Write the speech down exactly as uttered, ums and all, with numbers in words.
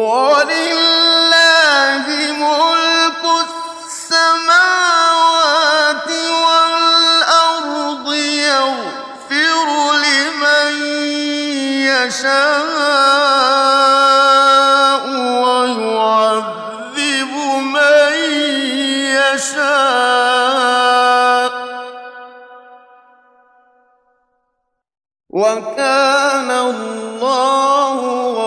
وَلِلَّهِ مُلْكُ السَّمَاوَاتِ وَالْأَرْضِ ۚ يَغْفِرُ لِمَن يَشَاءُ وَيُعَذِّبُ مَن يَشَاءُ ۚ وَكَانَ اللَّهُ